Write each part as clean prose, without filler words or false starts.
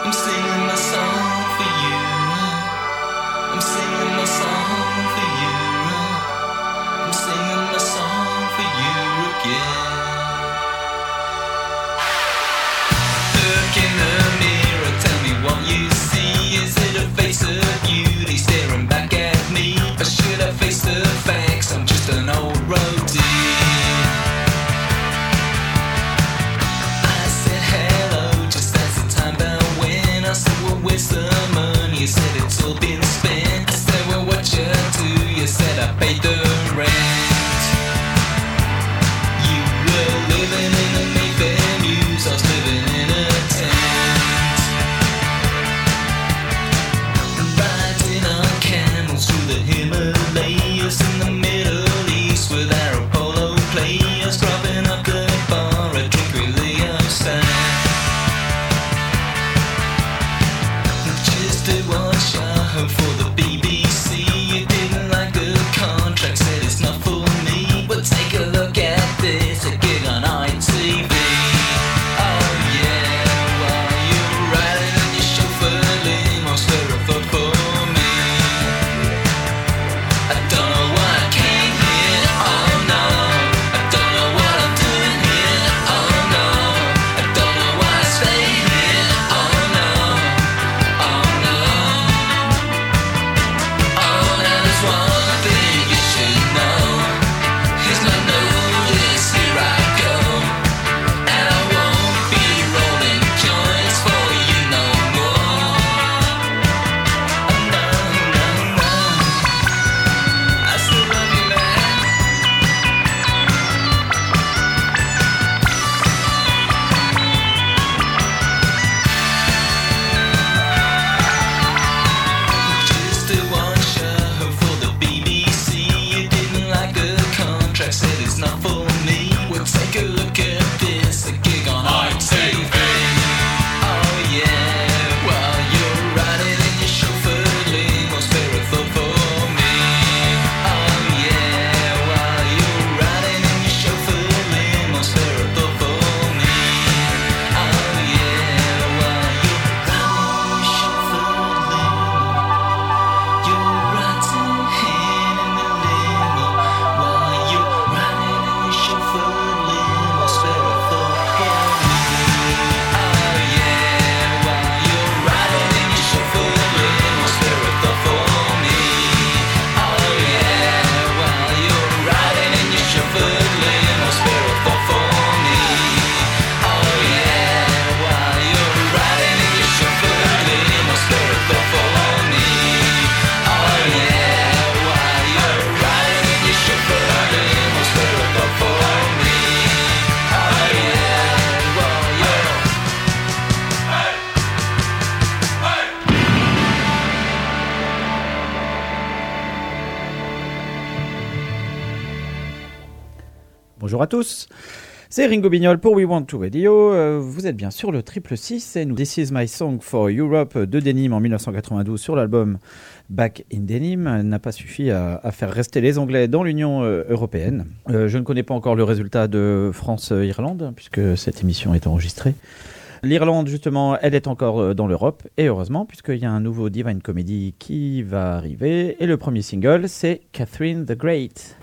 Bonjour à tous, c'est Ringo Bignol pour We Want to Radio. Vous êtes bien sur le 666 et nous This Is My Song for Europe de Denim en 1992 sur l'album Back in Denim n'a pas suffi à faire rester les Anglais dans l'Union européenne. Je ne connais pas encore le résultat de France-Irlande puisque cette émission est enregistrée. L'Irlande, justement, elle est encore dans l'Europe, et heureusement, puisqu'il y a un nouveau Divine Comedy qui va arriver. Et le premier single, c'est Catherine the Great.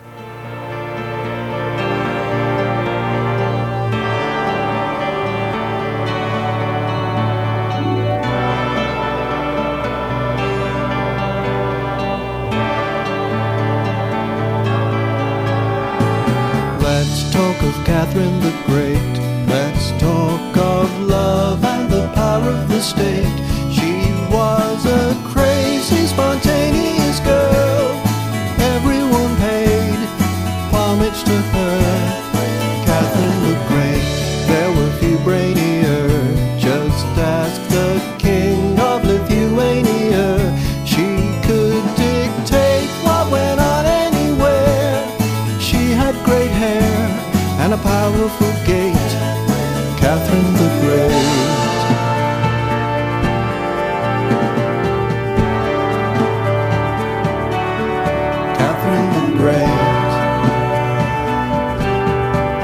Let's talk of Catherine the Great. Let's talk of love and the power of the state. She was a crazy, spontaneous girl. Everyone paid homage to her. Catherine the Great, there were few brainier. Just ask the king of Lithuania. She could dictate what went on anywhere. She had great hair and a powerful gait. Catherine the Great. Catherine the Great.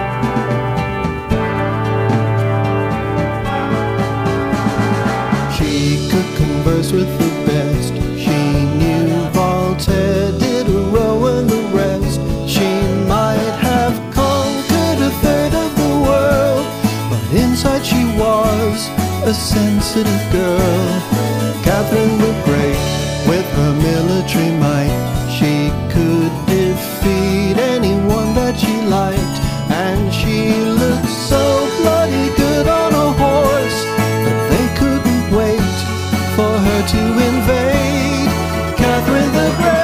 She a sensitive girl. Catherine the Great, with her military might, she could defeat anyone that she liked. And she looked so bloody good on a horse that they couldn't wait for her to invade. Catherine the Great.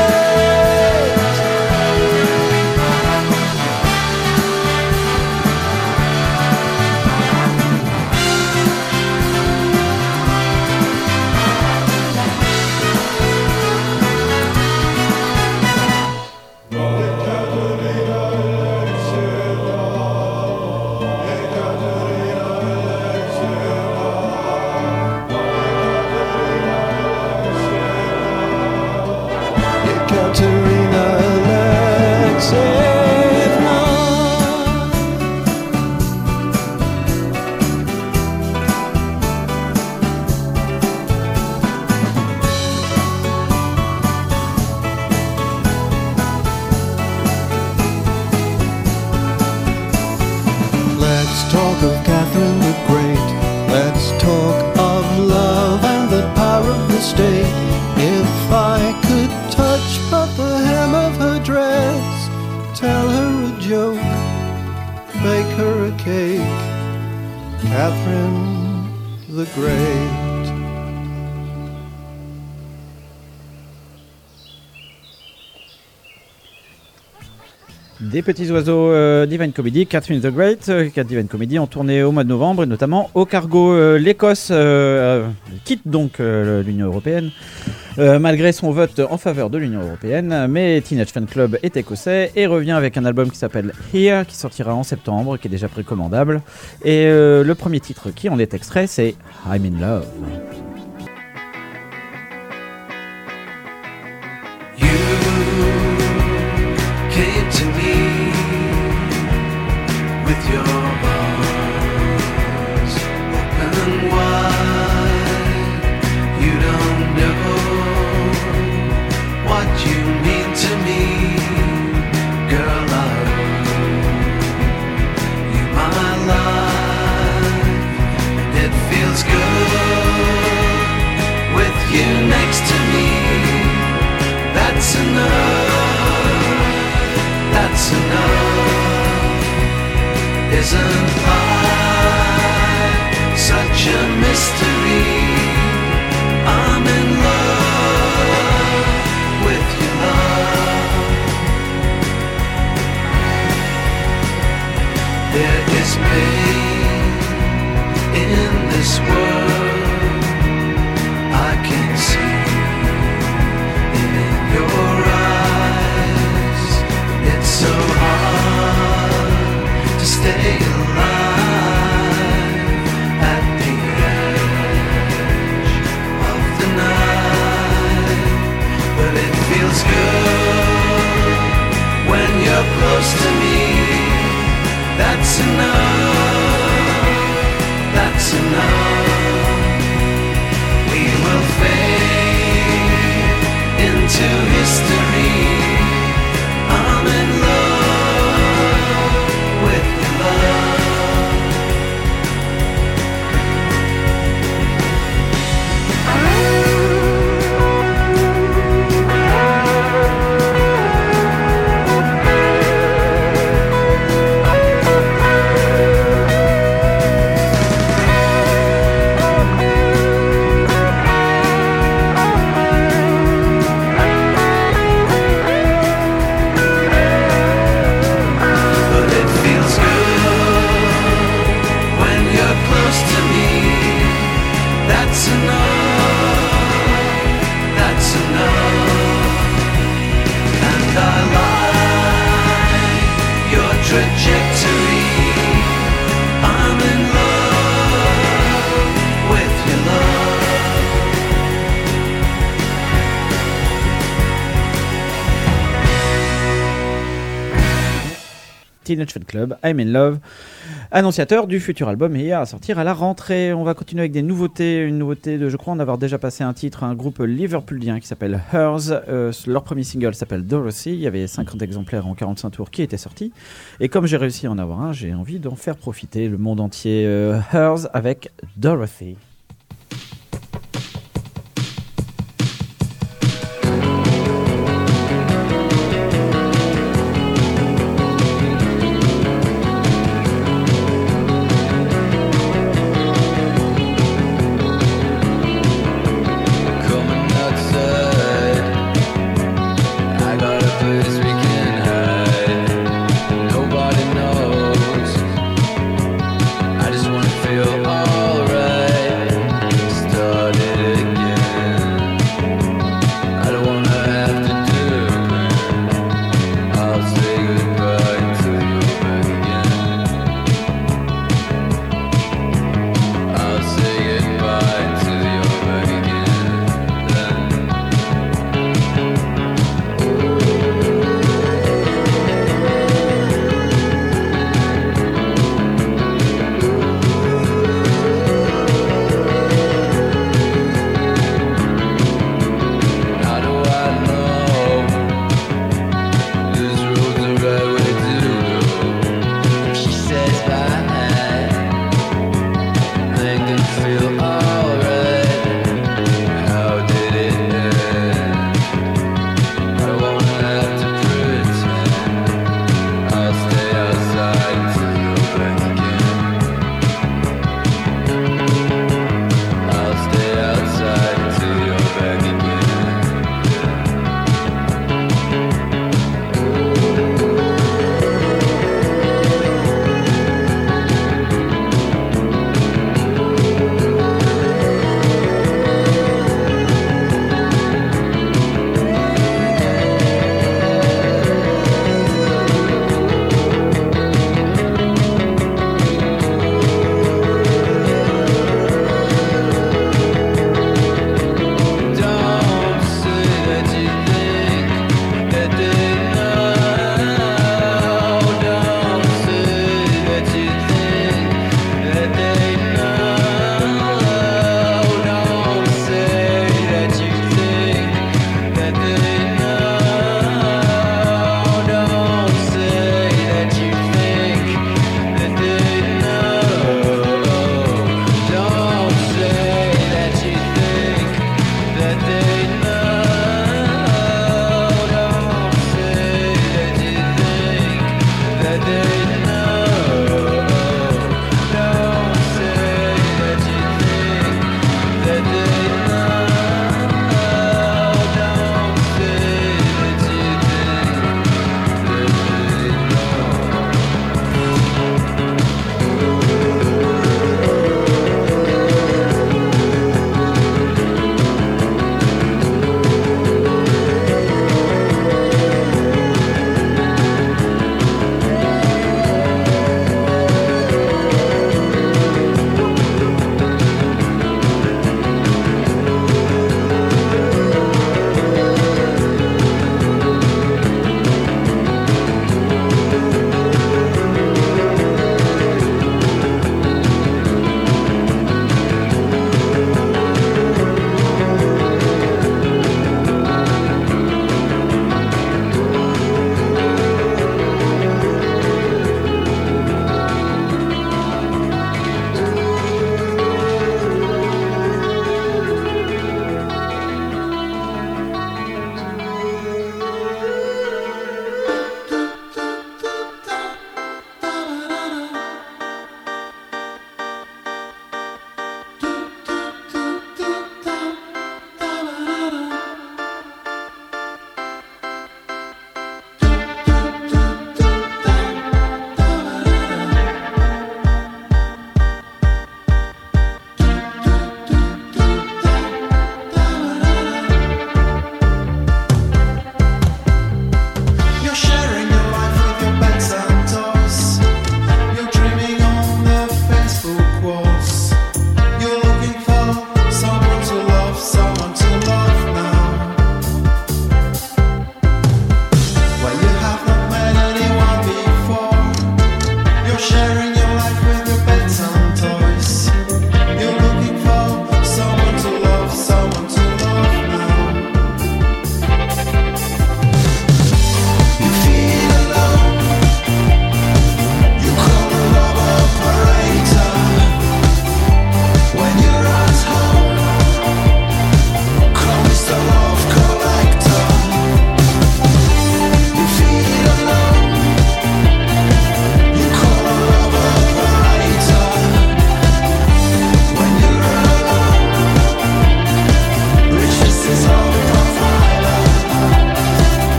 Katerina Alexeyevna. Let's talk of Catherine the Great. Let's talk of love and the power of the state. If I could touch but the hem of her dress, tell her a joke, bake her a cake, Catherine the Great. Des petits oiseaux, Divine Comedy, Catherine the Great, Divine Comedy ont tourné au mois de novembre et notamment au Cargo. L'Écosse quitte donc l'Union Européenne malgré son vote en faveur de l'Union Européenne, mais Teenage Fan Club est écossais et revient avec un album qui s'appelle Here, qui sortira en septembre, qui est déjà précommandable. Et le premier titre qui en est extrait, c'est I'm in Love. Came to me with your arms open wide. You don't know what you mean to me, girl. I owe you my life. It feels good with you next to me. That's enough. That's enough. Isn't life such a mystery? I'm in love with your love. There is pain in this world I can see in your eyes. It's so hard to stay alive at the edge of the night. But it feels good when you're close to me. That's enough. That's enough. We will fade into history. I'm in love with your love. Trajectory. I'm in love with your love. Teenage Fan Club, I'm in Love. annonciateur du futur album et à sortir à la rentrée. On va continuer avec des nouveautés. Une nouveauté de, je crois en avoir déjà passé un titre, un groupe liverpoolien qui s'appelle Hers. Leur premier single s'appelle Dorothy. Il y avait 50 exemplaires en 45 tours qui étaient sortis. Et comme j'ai réussi à en avoir un, j'ai envie d'en faire profiter le monde entier. Hers avec Dorothy. Feel alright.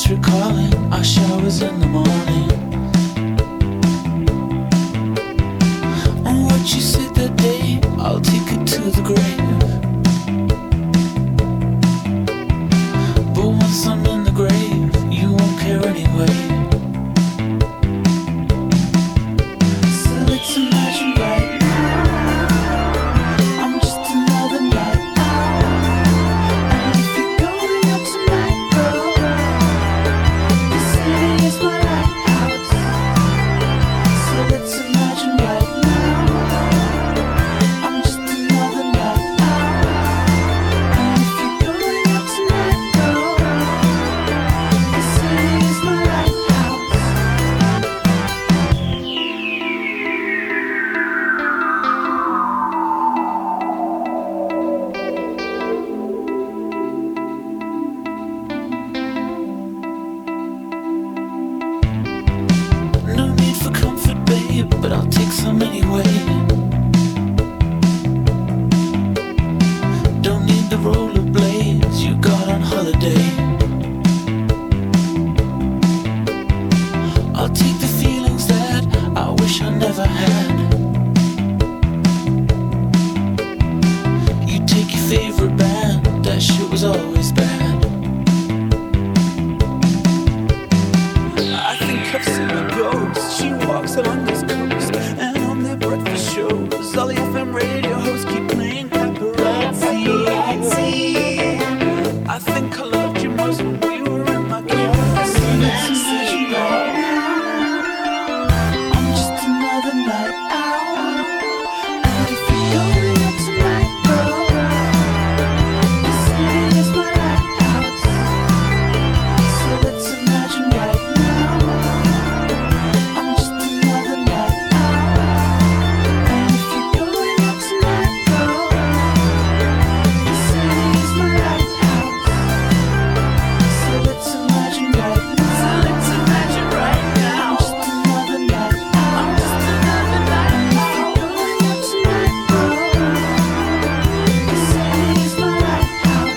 keeps recalling our showers in the morning. And what you said that day, I'll take it to the grave. But once I'm in the grave, you won't care anyway. So let's imagine right now, I'm just another night out. And if you're going out tonight, girl, the city is my lighthouse. So let's imagine right now, I'm just another night out. And if you're going out tonight, girl, the city is my lighthouse. No need for comfort, babe, but I'll take some anyway. Don't need the rollerblades you got on holiday. I'll take the feelings that I wish I never had. You take your favorite band, that shit was always bad. I think I've seen a ghost. She walks along this coast, and on their breakfast shows, all the FM radio hosts keep playing paparazzi. I think I loved you most when we were in my chaos. I'm just another night out. And if you're going out tonight, girl, the city is my lighthouse. So let's imagine right now, I'm just another night out. And if you're going out tonight, girl, the city is my lighthouse. So let's imagine right now. So let's imagine right now. I'm just another night out. I'm just another night out. If you're going out tonight, girl, the city is my lighthouse.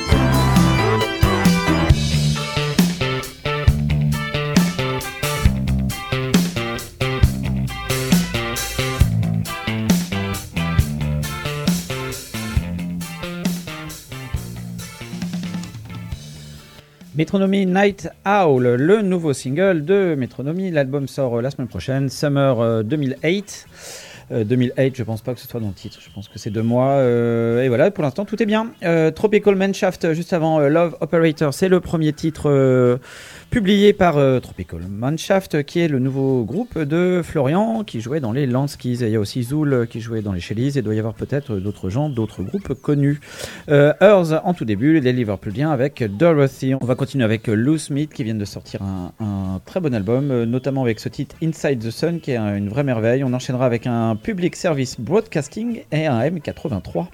Metronomy Night Owl, le nouveau single de Metronomy. L'album sort la semaine prochaine, Summer 2008. 2008, je pense pas que ce soit dans le titre, je pense que c'est 2 mois. Et voilà, pour l'instant, tout est bien. Tropical Manshaft, juste avant Love Operator, c'est le premier titre publié par Tropical Manshaft, qui est le nouveau groupe de Florian, qui jouait dans les Landskis. Et il y a aussi Zool qui jouait dans les Shellys, et il doit y avoir peut-être d'autres gens, d'autres groupes connus. Earth, en tout début, les Liverpooliens avec Dorothy. On va continuer avec Lou Smith, qui vient de sortir un très bon album, notamment avec ce titre Inside the Sun, qui est une vraie merveille. On enchaînera avec un Public Service Broadcasting et un M83.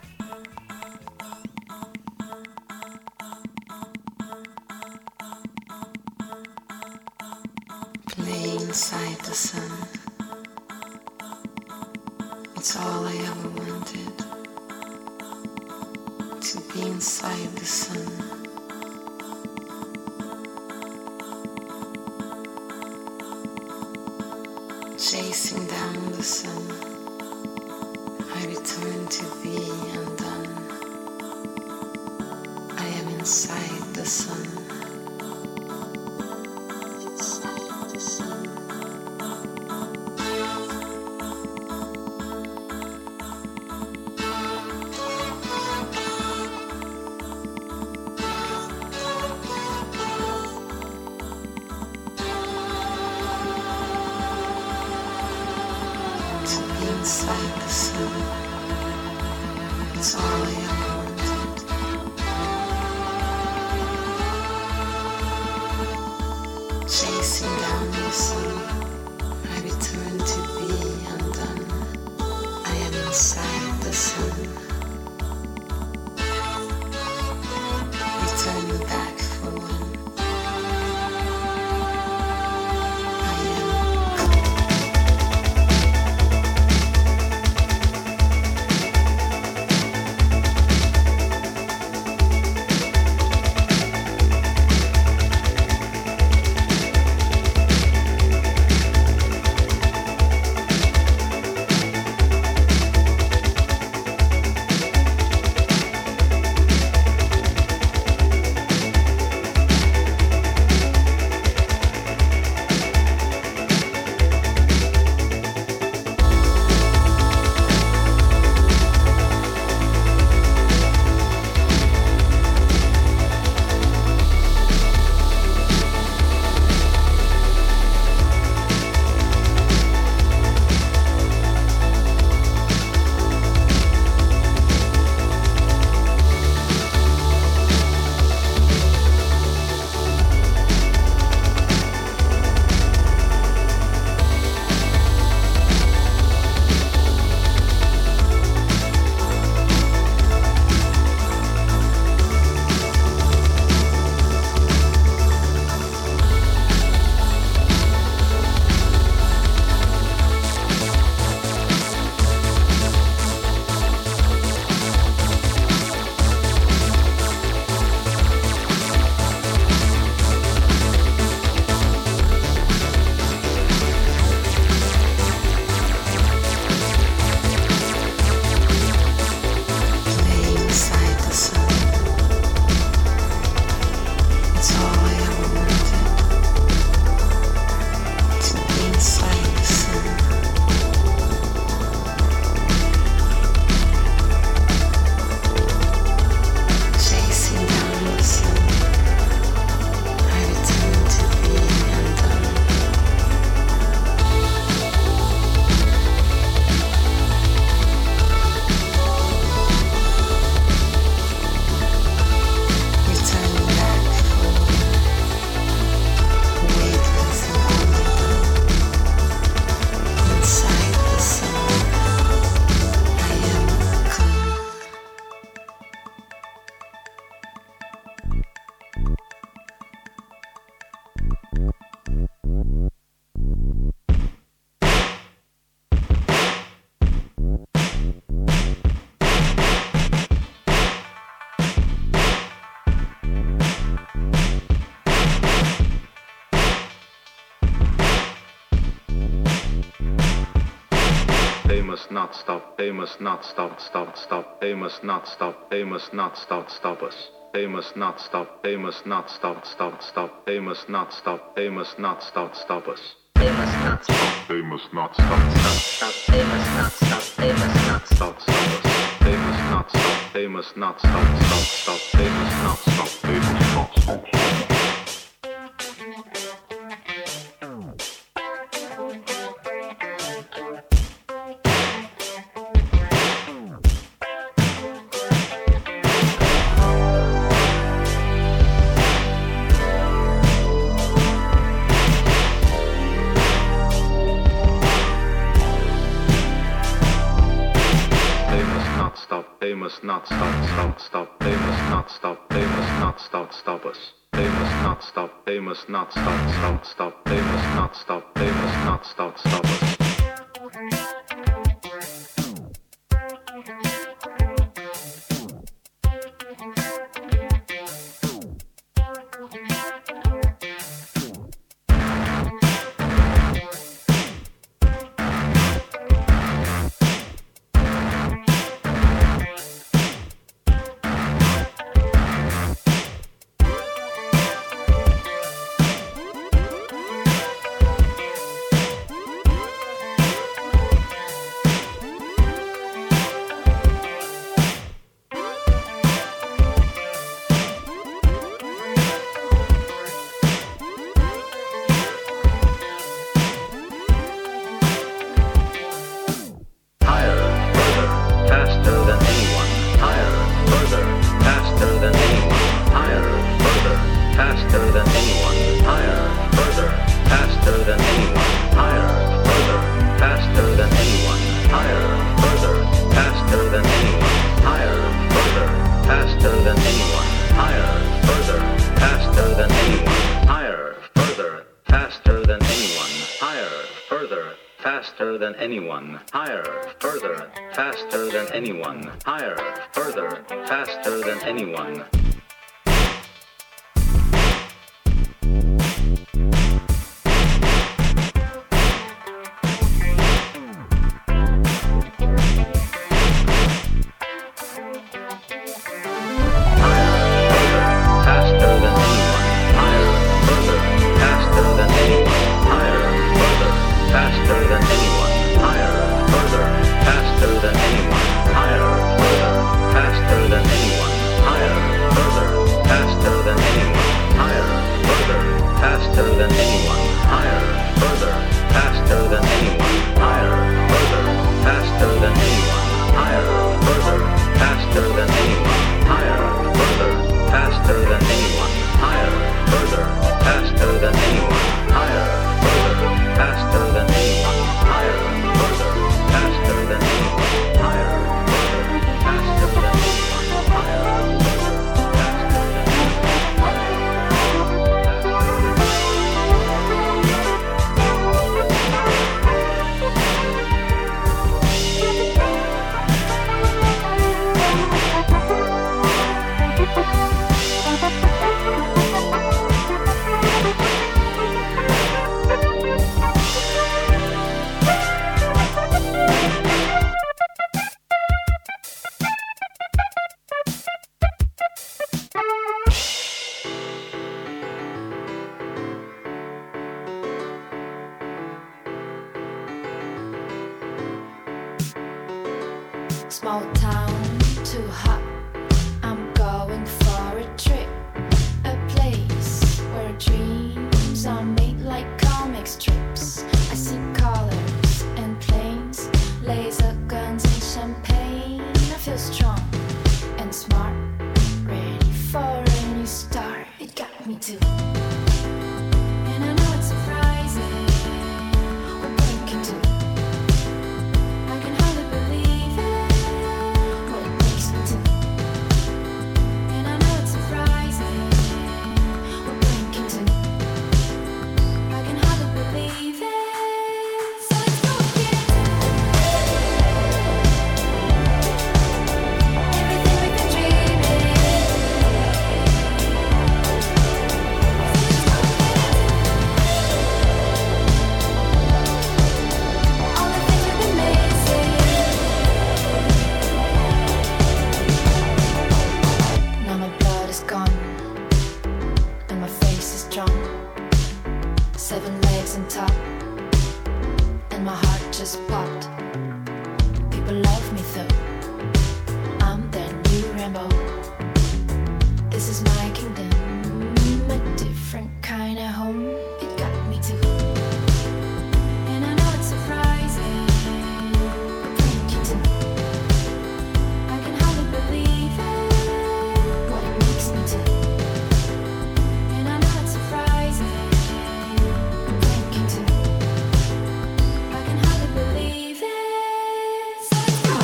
Play inside the sun. It's all I ever wanted. To be inside the sun. Chasing down the sun, I return to thee undone. I am inside the sun. Inside the sun. To be inside the sun, it's all I ever wanted. Chasing down the sun, I return to thee undone. I am inside the sun. Returning back for one. I am. must not stop, they must not stop, stop, they must not stop, they must not stop us. They must not stop, they must not stop, they must not stop, they must not stop us. They must not stop. They must not stop, They must not stop. They must not stop. stop us. They must not stop, they must not stop, they must not stop, they must not stop. They must not stop, they must not stop, they must not stop us. They must not stop, they must not stop, they must not stop, they must not stop us. faster than anyone, higher, further, faster than anyone, higher, further, faster than anyone. Small town, too hot. I'm going for a trip. A place where dreams are made like comic strips. I see colors and planes, laser guns and champagne. I feel strong and smart, ready for a new start. It got me too. And I know it's surprising what we can do. I can hardly believe it. And I know just popped. People love me though. I'm their new Rambo. This is my kingdom, a different kind of home. It got me too. And I know it's surprising, but thank you too. I can hardly believe it, what it makes me do. And I know it's surprising, but thank you too. I can hardly believe it. So let's go.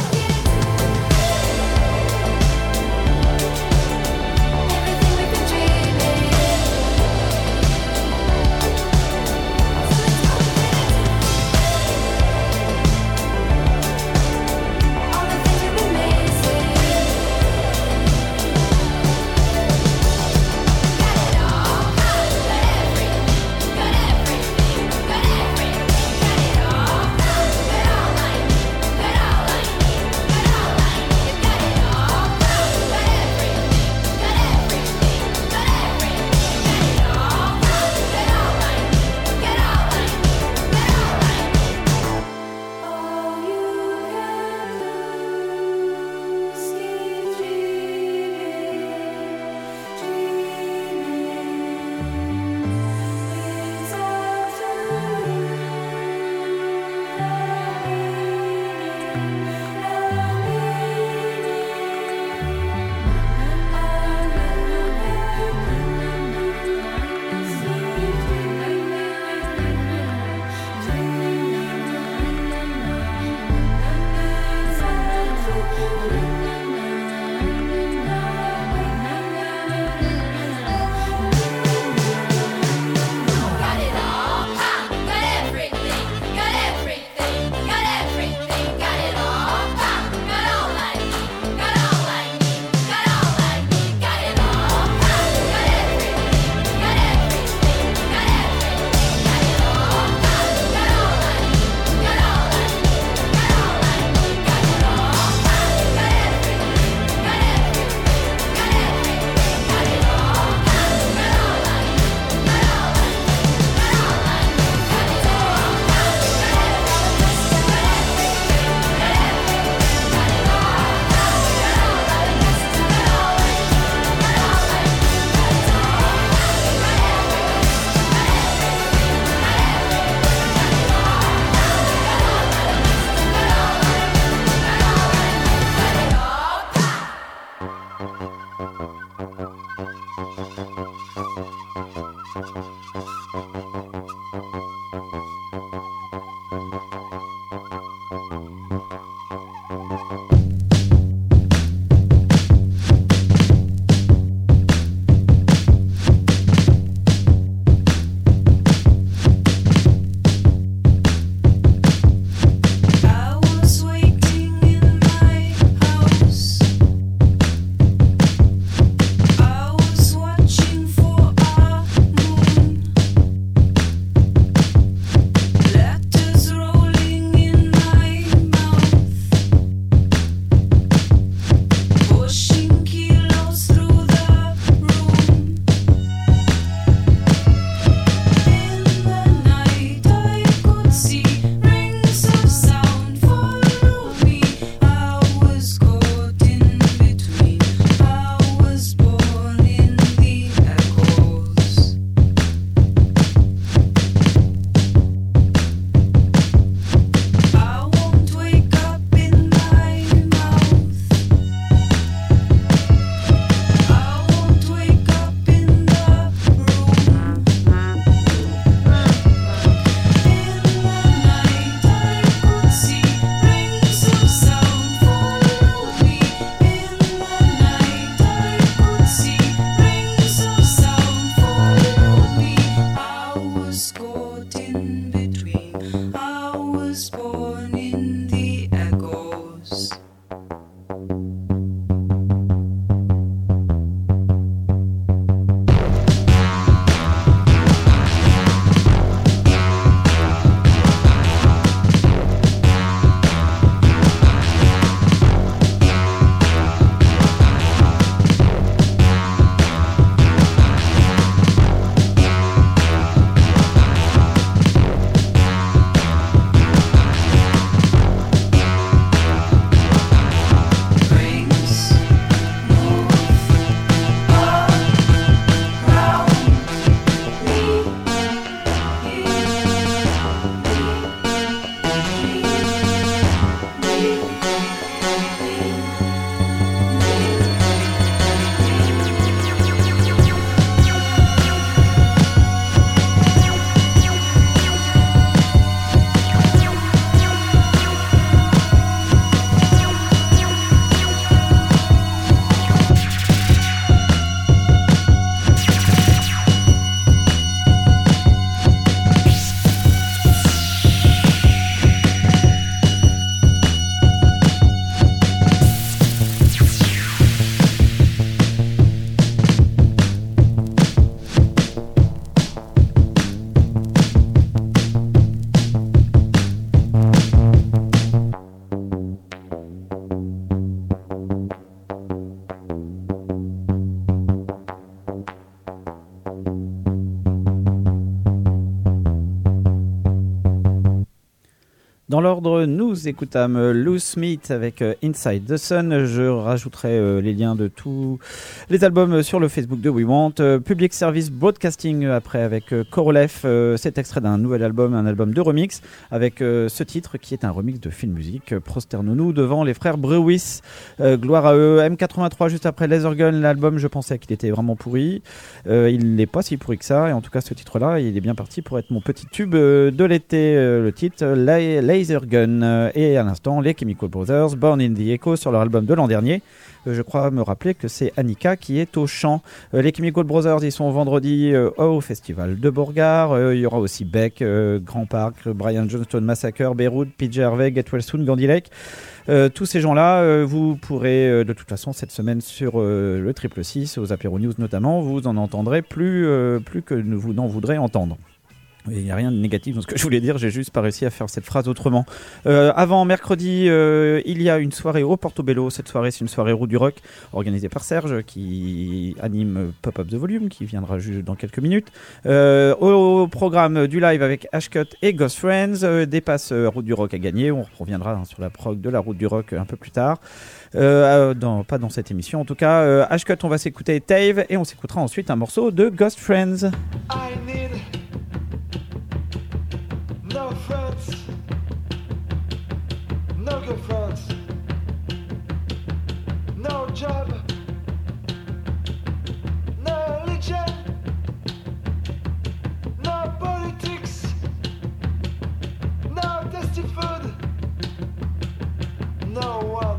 Everything we've been dreaming. Dans l'ordre, nous écoutâmes Loose Meat avec Inside the Sun. Je rajouterai les liens de tous les albums sur le Facebook de We Want. Public Service Broadcasting après avec Korolev. C'est extrait d'un nouvel album, un album de remix avec ce titre qui est un remix de Film Music. Prosternons-nous devant les frères Brewis. Gloire à eux. M83 juste après Lasergun. L'album, je pensais qu'il était vraiment pourri. Il n'est pas si pourri que ça. Et en tout cas, ce titre-là, il est bien parti pour être mon petit tube de l'été. Le titre Lasergun. Et à l'instant, les Chemical Brothers, Born in the Echo sur leur album de l'an dernier. Je crois me rappeler que c'est Annika qui est au chant. Les Chemical Brothers, ils sont vendredi au Festival de Beauregard. Il y aura aussi Beck, Grand Park, Brian Johnstone Massacre, Beirut, PJ Harvey, Get Well Soon, Gandhi Lake. Tous ces gens-là, vous pourrez de toute façon cette semaine sur le 666, aux Apéro News notamment, vous en entendrez plus que vous n'en voudrez entendre. Il n'y a rien de négatif dans ce que je voulais dire, j'ai juste pas réussi à faire cette phrase autrement. Avant mercredi, il y a une soirée au Portobello. Cette soirée, c'est une soirée Route du Rock organisée par Serge qui anime Pop Up the Volume, qui viendra juste dans quelques minutes. Au programme du live avec Ashcut et Ghost Friends, des passes Route du Rock à gagner. On reviendra sur la prog de la Route du Rock un peu plus tard. Pas dans cette émission en tout cas. Ashcut, on va s'écouter Tave et on s'écoutera ensuite un morceau de Ghost Friends. I need no friends, no good friends, no job, no religion, no politics, no tasty food, no one.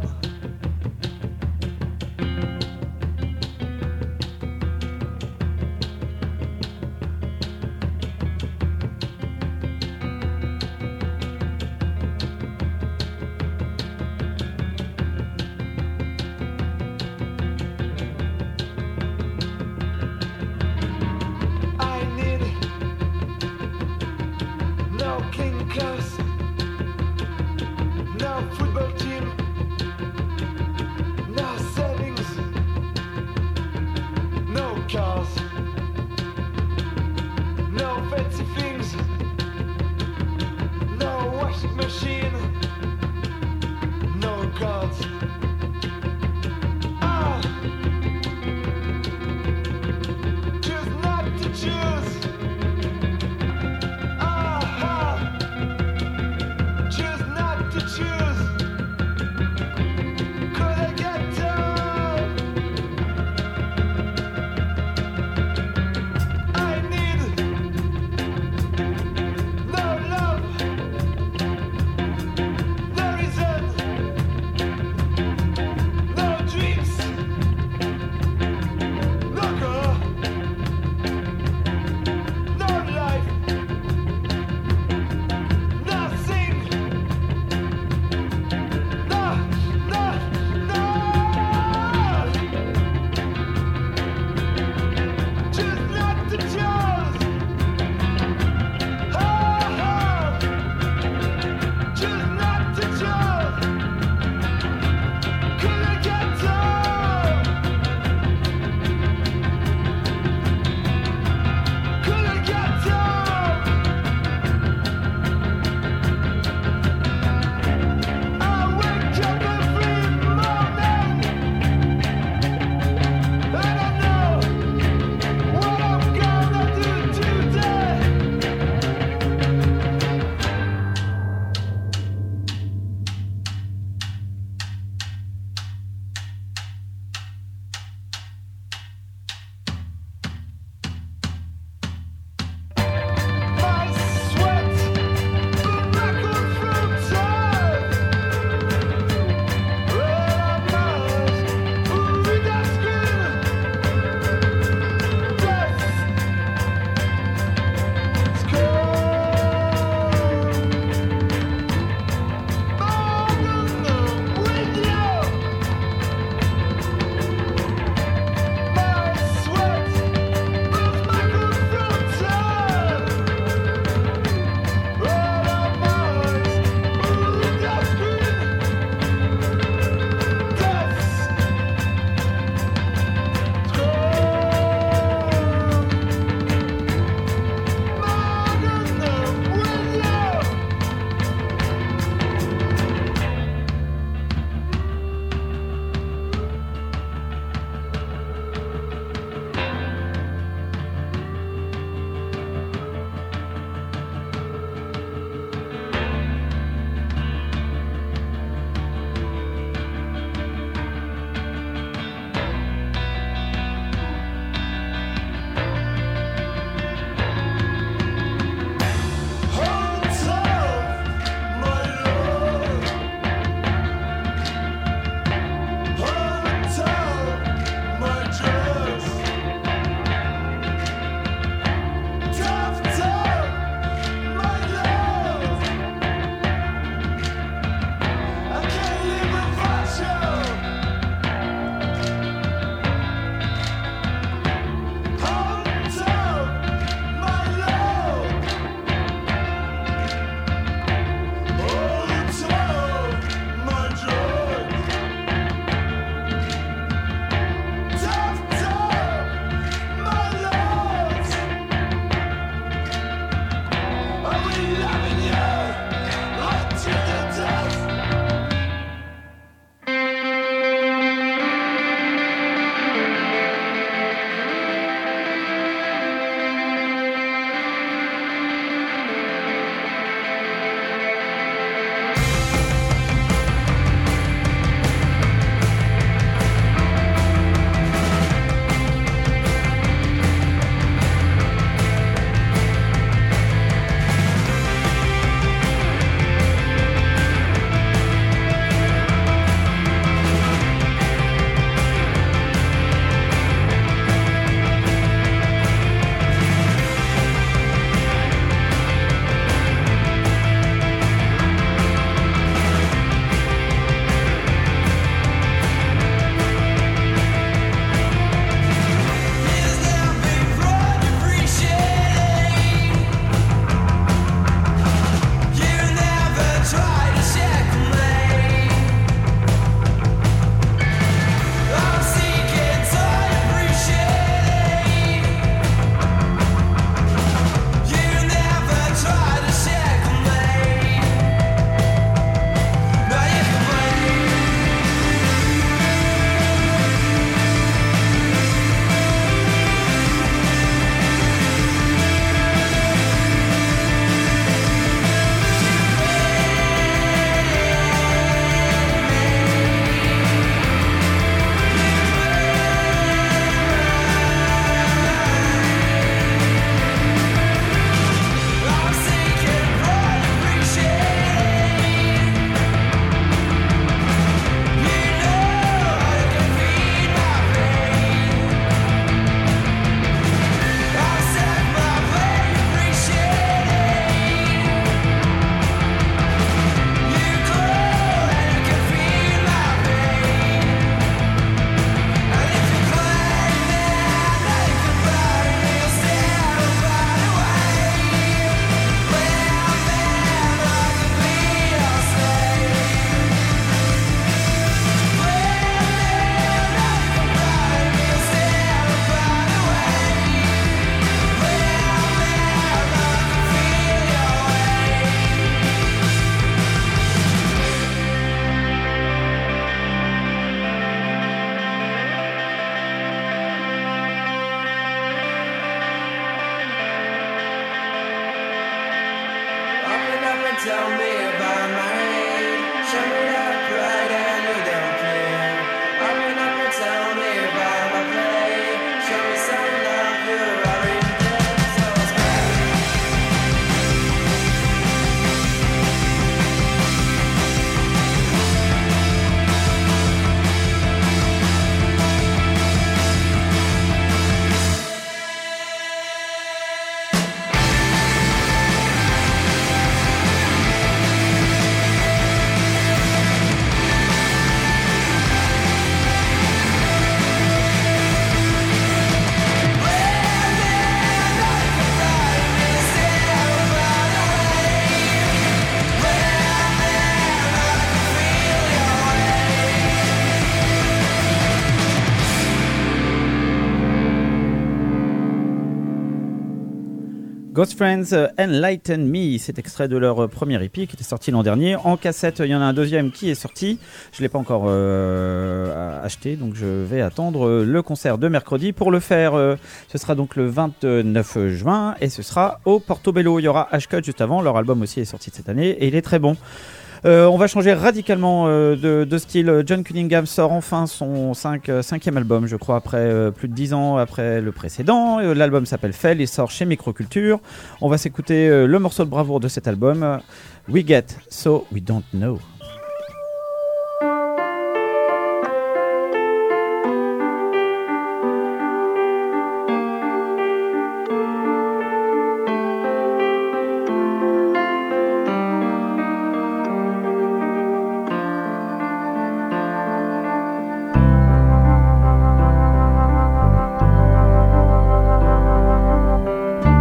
Ghost Friends, Enlighten Me, c'est extrait de leur premier EP qui était sorti l'an dernier. En cassette, il y en a un deuxième qui est sorti. Je ne l'ai pas encore acheté, donc je vais attendre le concert de mercredi. Pour le faire, ce sera donc le 29 juin et ce sera au Portobello. Il y aura Ashcut juste avant, leur album aussi est sorti cette année et il est très bon. On va changer radicalement de style. John Cunningham sort enfin son cinquième album, je crois, après plus de 10 ans après le précédent. L'album s'appelle Fell, il sort chez Microculture. On va s'écouter le morceau de bravoure de cet album, We Get So We Don't Know.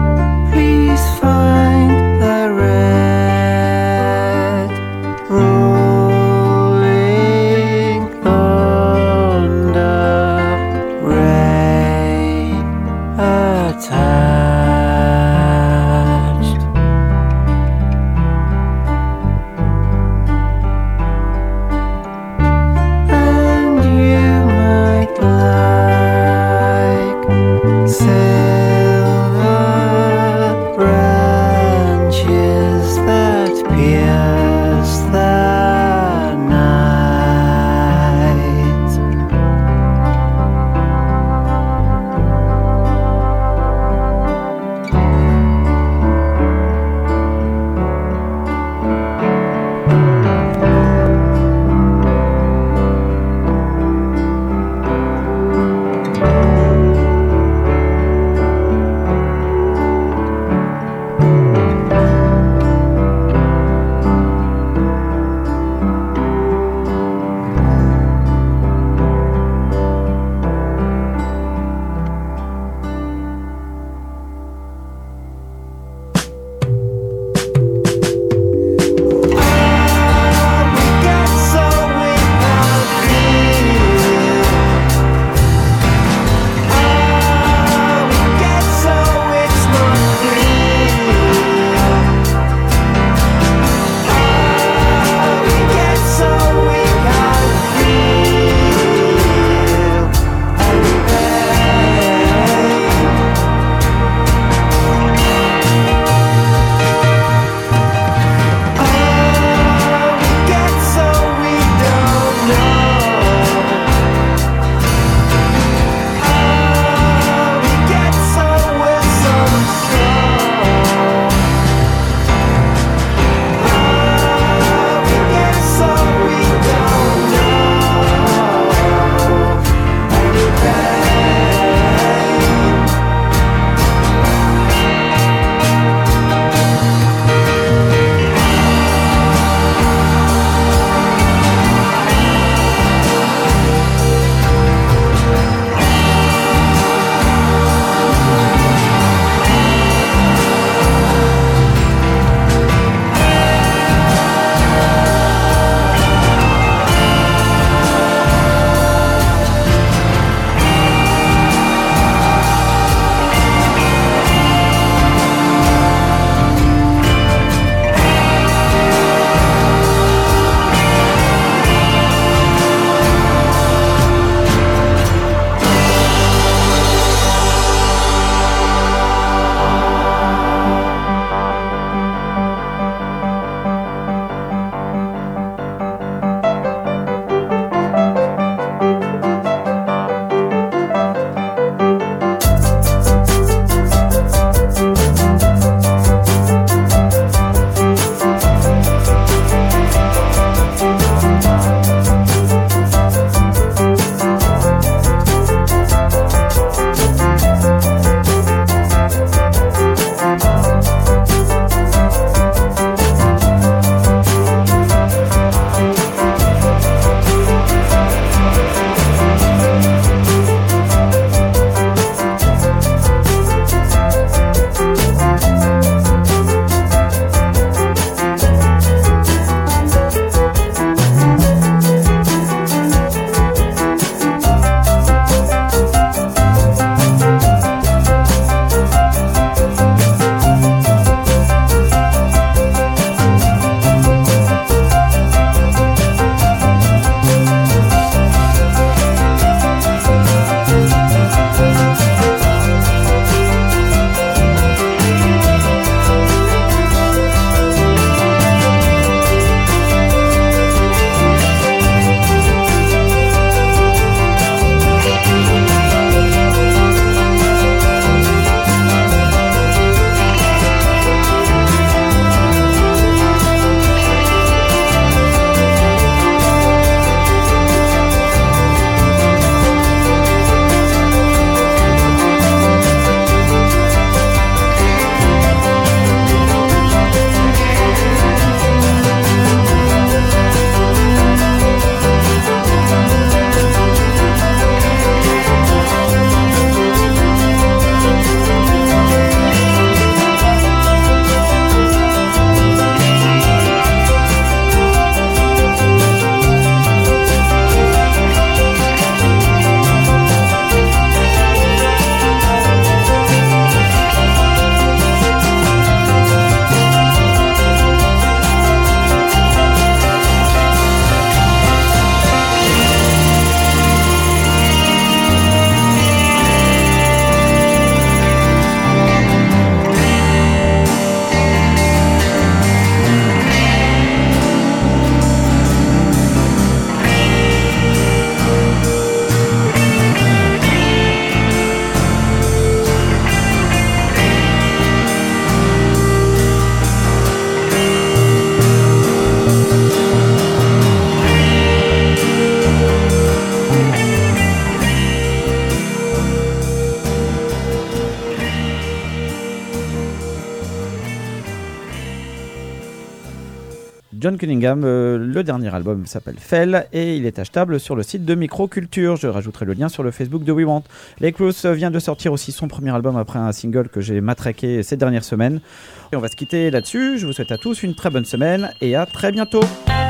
Please find the red rose. John Cunningham. Le dernier album s'appelle Fell et il est achetable sur le site de Microculture. Je rajouterai le lien sur le Facebook de We Want. Lake Rose vient de sortir aussi son premier album après un single que j'ai matraqué ces dernières semaines. Et on va se quitter là-dessus. Je vous souhaite à tous une très bonne semaine et à très bientôt.